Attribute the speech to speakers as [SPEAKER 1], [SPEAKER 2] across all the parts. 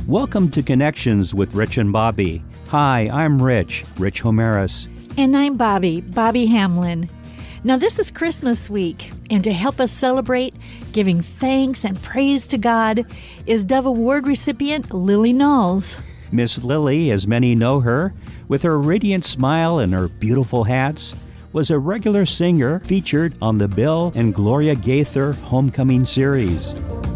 [SPEAKER 1] Welcome to Connections with Rich and Bobby. Hi, I'm Rich Homeris.
[SPEAKER 2] And I'm Bobby Hamlin. Now, this is Christmas week, and to help us celebrate giving thanks and praise to God is Dove Award recipient Lily Knowles.
[SPEAKER 1] Miss Lily, as many know her, with her radiant smile and her beautiful hats, was a regular singer featured on the Bill and Gloria Gaither Homecoming series.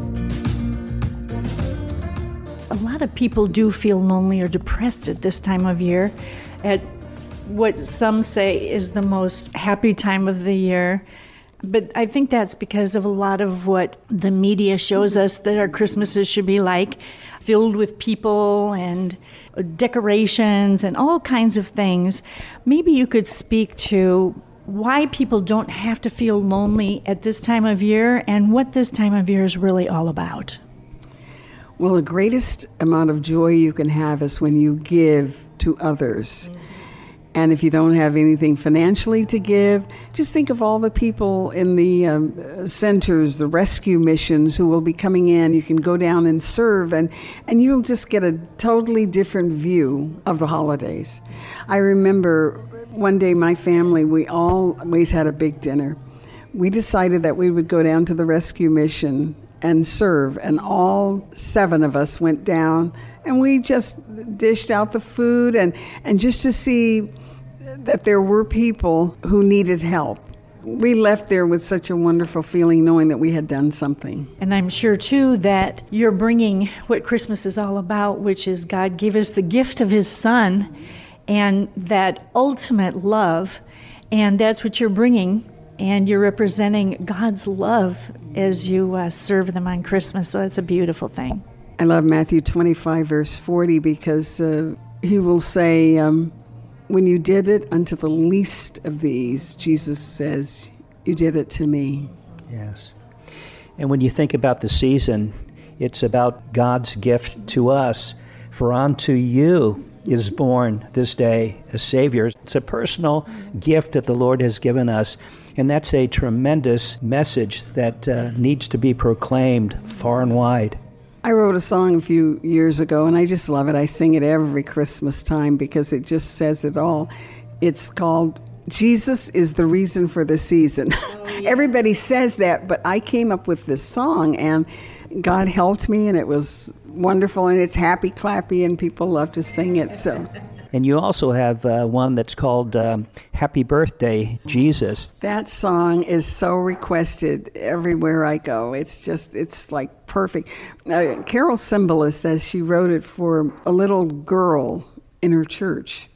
[SPEAKER 2] A lot of people do feel lonely or depressed at this time of year, at what some say is the most happy time of the year. But I think that's because of a lot of what the media shows us that our Christmases should be like, filled with people and decorations and all kinds of things. Maybe you could speak to why people don't have to feel lonely at this time of year and what this time of year is really all about.
[SPEAKER 3] Well, the greatest amount of joy you can have is when you give to others. And if you don't have anything financially to give, just think of all the people in the centers, the rescue missions who will be coming in. You can go down and serve, and you'll just get a totally different view of the holidays. I remember one day my family, we always had a big dinner. We decided that we would go down to the rescue mission and serve, and all 7 of us went down, and we just dished out the food and just to see that there were people who needed help. We left there with such a wonderful feeling knowing that we had done something.
[SPEAKER 2] And I'm sure, too, that you're bringing what Christmas is all about, which is God gave us the gift of His Son and that ultimate love, and that's what you're bringing, and you're representing God's love as you serve them on Christmas, so that's a beautiful thing.
[SPEAKER 3] I love Matthew 25, verse 40, because He will say, when you did it unto the least of these, Jesus says, you did it to me.
[SPEAKER 1] Yes. And when you think about the season, it's about God's gift to us. For unto you is born this day a Savior. It's a personal gift that the Lord has given us, and that's a tremendous message that needs to be proclaimed far and wide.
[SPEAKER 3] I wrote a song a few years ago, and I just love it. I sing it every Christmas time because it just says it all. It's called Jesus is the Reason for the Season. Oh, yes. Everybody says that, but I came up with this song, and God helped me, and it was wonderful, and it's happy, clappy, and people love to sing it. So.
[SPEAKER 1] And you also have one that's called Happy Birthday, Jesus.
[SPEAKER 3] That song is so requested everywhere I go. It's like perfect. Carol Cymbalist says she wrote it for a little girl in her church.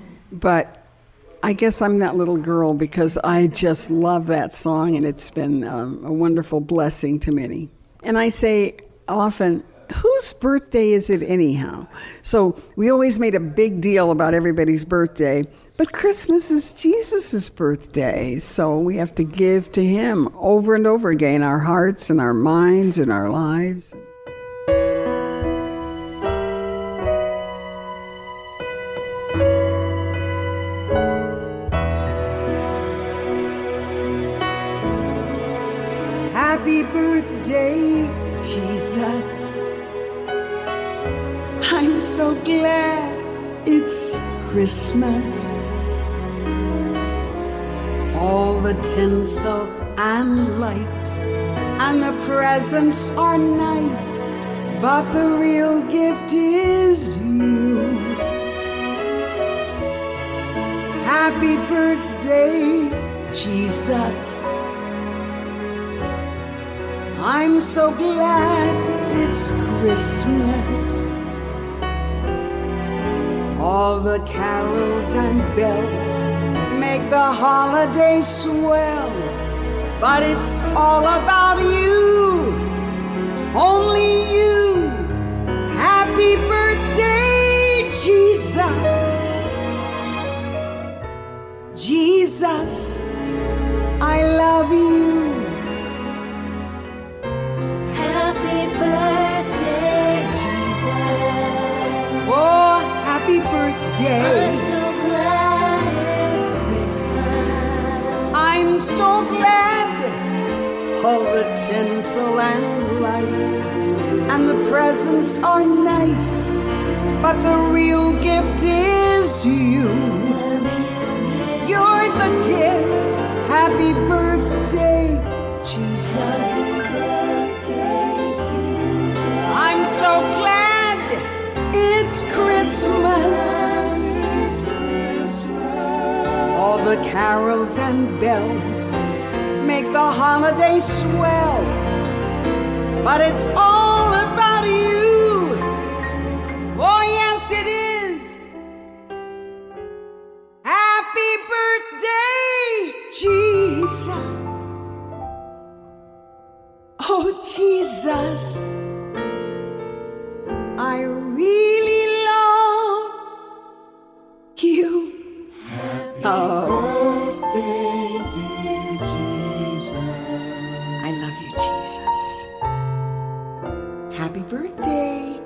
[SPEAKER 3] But I guess I'm that little girl because I just love that song, and it's been a wonderful blessing to many. And I say often, whose birthday is it anyhow? So we always made a big deal about everybody's birthday, but Christmas is Jesus' birthday, so we have to give to Him over and over again, our hearts and our minds and our lives.
[SPEAKER 4] Happy birthday, Jesus. I'm so glad it's Christmas. All the tinsel and lights and the presents are nice, but the real gift is you. Happy birthday, Jesus. I'm so glad it's Christmas. All the carols and bells make the holiday swell, but it's all about you, only you. Happy birthday, Jesus. Jesus, I love you.
[SPEAKER 5] Happy birthday, Jesus.
[SPEAKER 4] Oh, happy birthday.
[SPEAKER 5] I'm so glad it's Christmas.
[SPEAKER 4] I'm so glad. All the tinsel and lights and the presents are nice, but the real gift is you. You're the gift. Happy birthday, Jesus. I'm so glad it's Christmas. All the carols and bells make the holiday swell, but it's all about you. Oh yes it is. Happy birthday, Jesus. Oh Jesus, I really love you. I love you, Jesus. Happy birthday.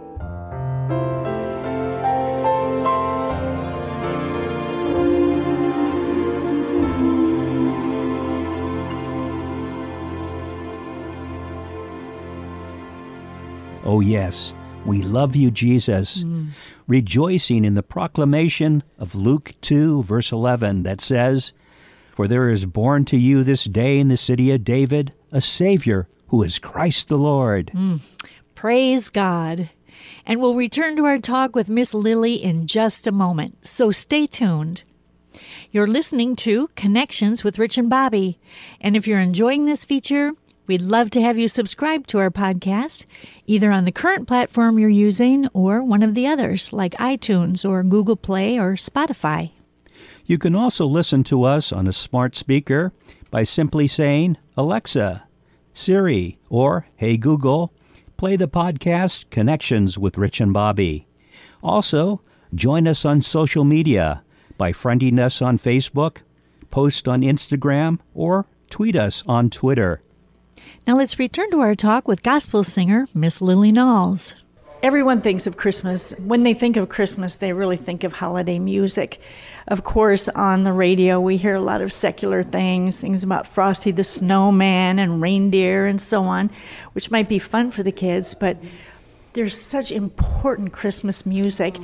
[SPEAKER 1] Oh, yes, we love you, Jesus. Rejoicing in the proclamation of Luke 2, verse 11, that says, "For there is born to you this day in the city of David a Savior, who is Christ the Lord."
[SPEAKER 6] Praise God. And we'll return to our talk with Miss Lily in just a moment, so stay tuned. You're listening to Connections with Rich and Bobby, and if you're enjoying this feature, we'd love to have you subscribe to our podcast, either on the current platform you're using or one of the others, like iTunes or Google Play or Spotify.
[SPEAKER 1] You can also listen to us on a smart speaker by simply saying, "Alexa, Siri," or "Hey Google, play the podcast Connections with Rich and Bobby." Also, join us on social media by friending us on Facebook, post on Instagram, or tweet us on Twitter.
[SPEAKER 6] Now let's return to our talk with gospel singer Miss Lily Knowles.
[SPEAKER 2] Everyone thinks of Christmas. When they think of Christmas, they really think of holiday music. Of course, on the radio, we hear a lot of secular things about Frosty the Snowman and reindeer and so on, which might be fun for the kids, but there's such important Christmas music.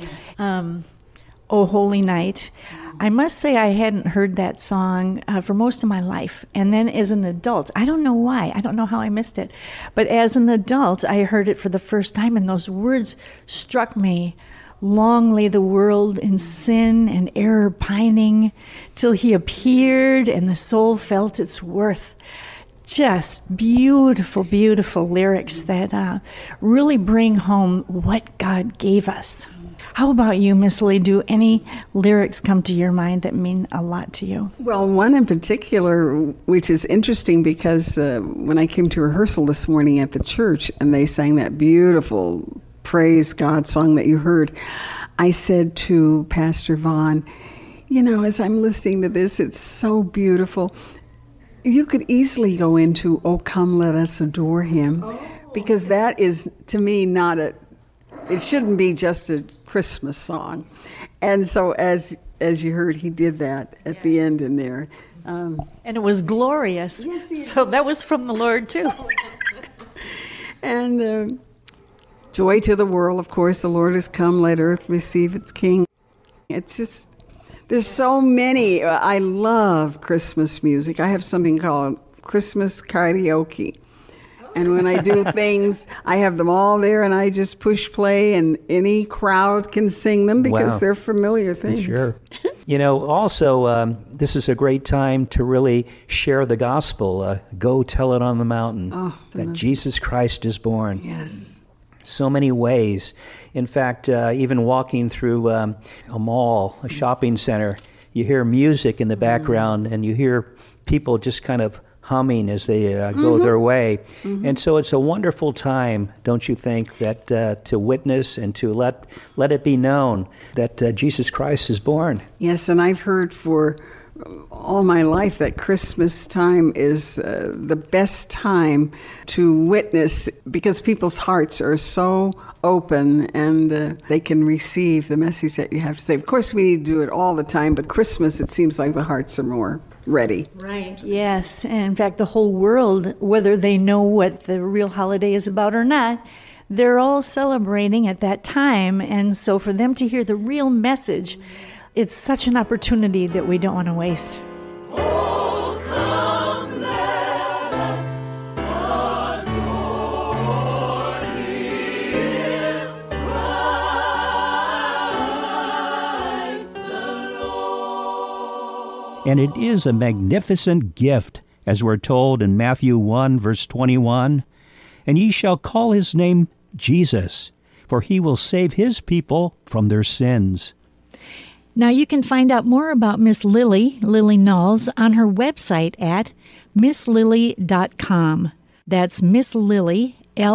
[SPEAKER 2] Oh, Holy Night. I must say I hadn't heard that song for most of my life. And then as an adult, I don't know why. I don't know how I missed it. But as an adult, I heard it for the first time, and those words struck me. Long lay the world in sin and error pining, till he appeared and the soul felt its worth. Just beautiful, beautiful lyrics that really bring home what God gave us. How about you, Miss Lee? Do any lyrics come to your mind that mean a lot to you?
[SPEAKER 3] Well, one in particular, which is interesting because when I came to rehearsal this morning at the church and they sang that beautiful Praise God song that you heard, I said to Pastor Vaughn, you know, as I'm listening to this, it's so beautiful. You could easily go into, "Oh, come, let us adore him," because that is, to me, it shouldn't be just a Christmas song. And so as you heard, he did that at the end in there.
[SPEAKER 2] And it was glorious.
[SPEAKER 3] Yes.
[SPEAKER 2] So that was from the Lord, too.
[SPEAKER 3] And joy to the world, of course, the Lord has come, let earth receive its King. It's just, there's so many. I love Christmas music. I have something called Christmas karaoke. And when I do things, I have them all there, and I just push play, and any crowd can sing them because they're familiar things.
[SPEAKER 1] Sure. You know, also, this is a great time to really share the gospel. Go tell it on the mountain that Jesus Christ is born.
[SPEAKER 3] Yes.
[SPEAKER 1] So many ways. In fact, even walking through a mall, a shopping center, you hear music in the background, and you hear people just kind of humming as they go their way. And so it's a wonderful time, don't you think, that to witness and to let it be known that Jesus Christ is born.
[SPEAKER 3] Yes, and I've heard for all my life that Christmas time is the best time to witness because people's hearts are so open and they can receive the message that you have to say. Of course, we need to do it all the time, but Christmas, it seems like the hearts are more ready.
[SPEAKER 2] Right, yes. And in fact, the whole world, whether they know what the real holiday is about or not, they're all celebrating at that time. And so for them to hear the real message, it's such an opportunity that we don't want to waste.
[SPEAKER 5] Oh, come, let us adore Him, Christ the Lord.
[SPEAKER 1] And it is a magnificent gift, as we're told in Matthew 1, verse 21, "And ye shall call his name Jesus, for he will save his people from their sins."
[SPEAKER 6] Now you can find out more about Miss Lily Knowles, on her website at misslily.com. That's Miss Lily,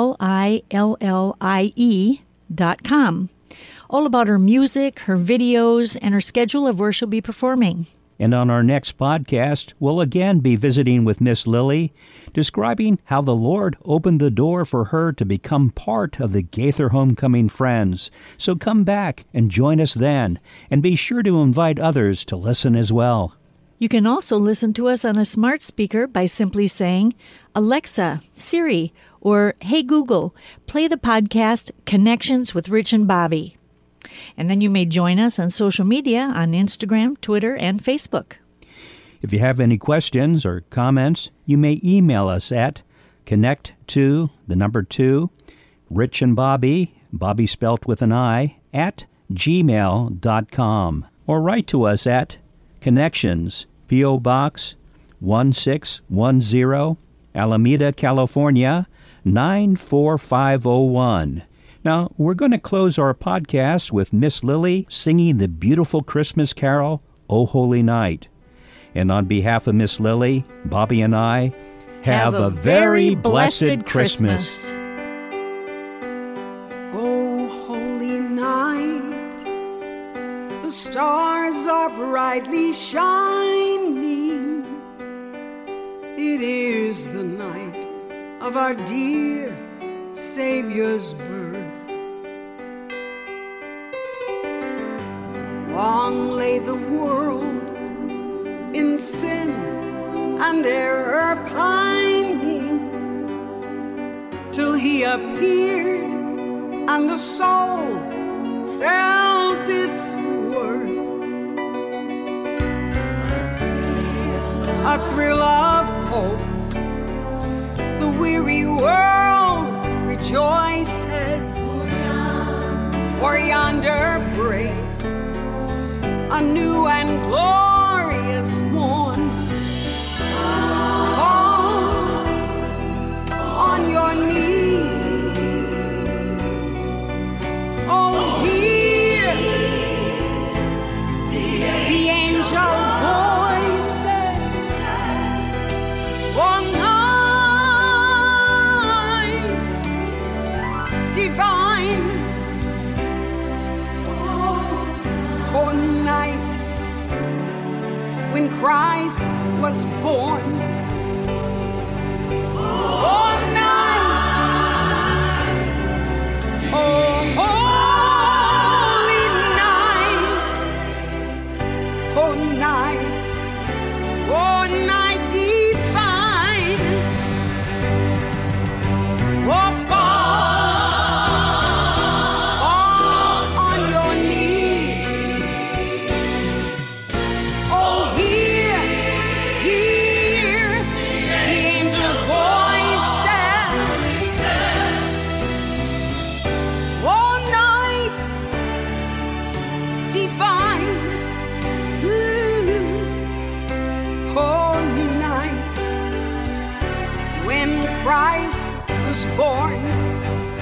[SPEAKER 6] LILLIE.com. All about her music, her videos, and her schedule of where she'll be performing.
[SPEAKER 1] And on our next podcast, we'll again be visiting with Miss Lily, describing how the Lord opened the door for her to become part of the Gaither Homecoming Friends. So come back and join us then, and be sure to invite others to listen as well.
[SPEAKER 6] You can also listen to us on a smart speaker by simply saying, "Alexa, Siri," or "Hey Google, play the podcast Connections with Rich and Bobby." And then you may join us on social media on Instagram, Twitter, and Facebook.
[SPEAKER 1] If you have any questions or comments, you may email us at connect2, Rich and Bobby, Bobby spelt with an I, at gmail.com. Or write to us at Connections, P.O. Box 1610, Alameda, California, 94501. Now, we're going to close our podcast with Miss Lily singing the beautiful Christmas carol, "O Holy Night." And on behalf of Miss Lily, Bobby and I, have a very blessed Christmas.
[SPEAKER 4] Oh, holy night, the stars are brightly shining. It is the night of our dear Savior's birth. Long lay the world in sin and error pining, till He appeared and the soul felt its worth. A thrill of hope, the weary world rejoices, for yonder breaks a new and glorious morn. Fall on your knees, oh, hear the angel voices. One night divine, one night when Christ was born. Oh, night, oh, holy night, oh, night, oh, night divine, oh, fall on your knees. Oh, hear the angel voices. Oh, night divine, oh, night when Christ was born.